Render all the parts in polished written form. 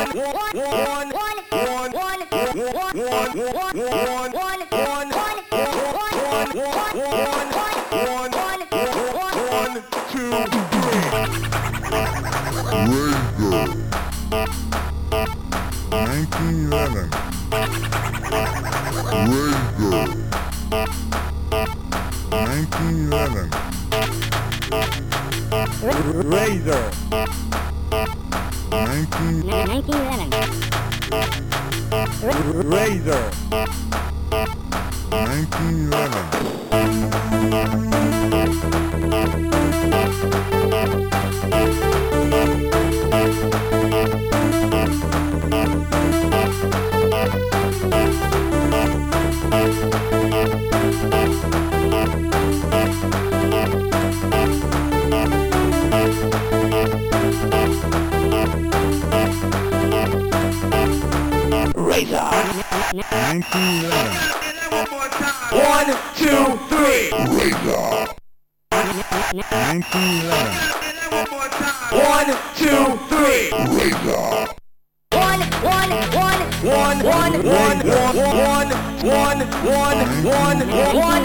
Razor. 1911. Razor. 1911. Razor. 1911. One, two, three. Razor. 1911. One, two, three. Razor. One, one, one, one, one, one, one, one, one, one, one, one,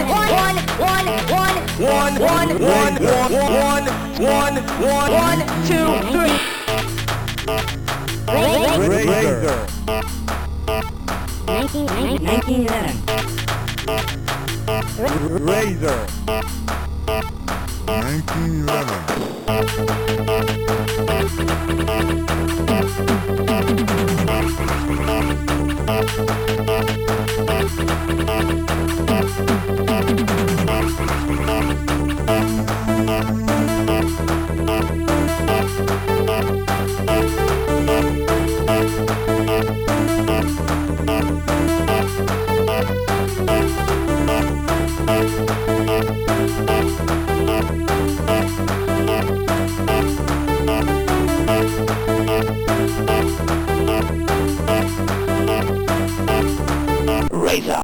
one, two, three. Razor. 1911. Razor. 1911. Razor.